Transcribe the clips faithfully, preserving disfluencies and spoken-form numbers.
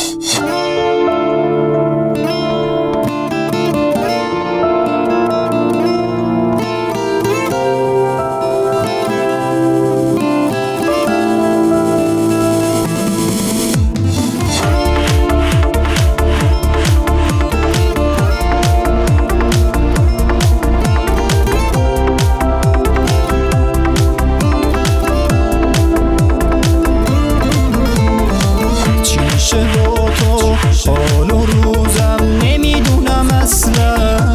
حال و روزم نمیدونم اصلا،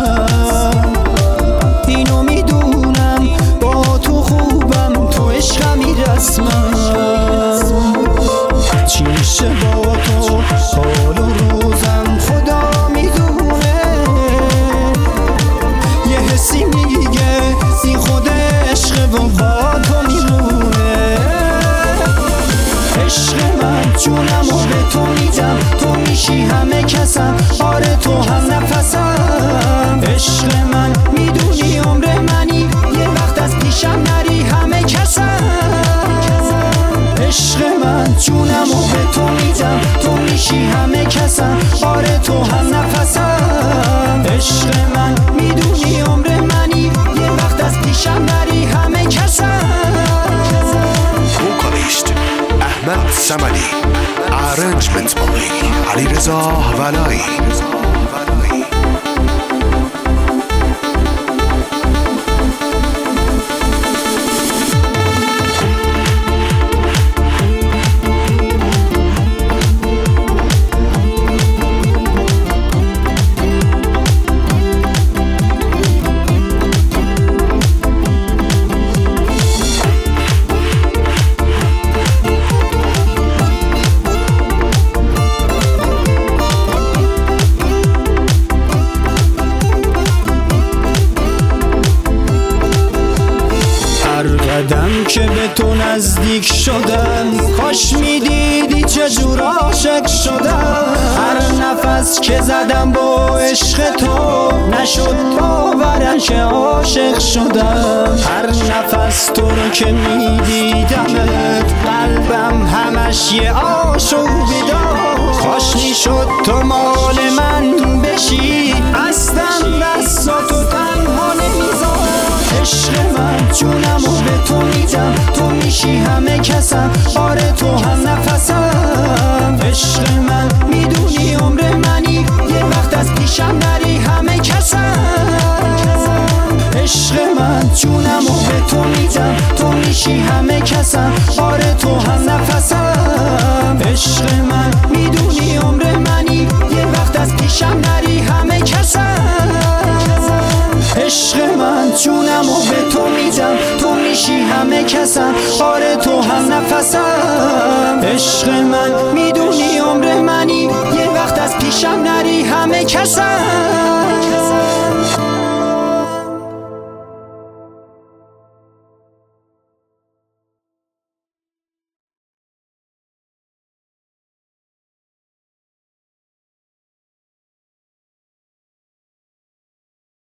اینو میدونم با تو خوبم، تو عشقمی رسما. چی میشه با تو حال و روزم خدا میدونه، یه حسی میگه این خود عشق و با تو میمونه. عشق من جونم و به تو میدم، تو میشی همه کسم، آره تو هم نفسم. عشق من میدونی عمر منی، یه وقت از پیشم نری همه کسم. عشق من جونم و به تو میدم، تو میشی همه کسم، آره تو هم نفسم. عشق من میدونی عمر منی، یه وقت از پیشم نری همه کسم. Vocalist Ahmed Samadi, arrangement by Alireza Valai. قدم که به تو نزدیک شدم، کاش میدیدی چجور عاشق شدم. هر نفس که زدم با عشق تو، نشد باورم که عاشق شدم. هر نفس تو رو که میدیدمت، قلبم همش یه آشوبی داشت. کاش میشد تو مال من بشی، اصلا دستاتو تنها نمیذار. عشق من جونم و به تو میدم، تو میشی همه کسم، آره تو هم نفسم. عشق من میدونی عمر منی، یه وقت از پیشم نری همه کسم. عشق من جونم و به تو میدم، تو میشی همه کسم، آره تو هم نفسم. عشق من میدونی عمر منی، یه وقت از پیشم نری همه کسم. عشق من جونم و به تو میدم، تو میشی همه کسم، آره تو هم نفسم. عشق من میدونی عمر منی، یه وقت از پیشم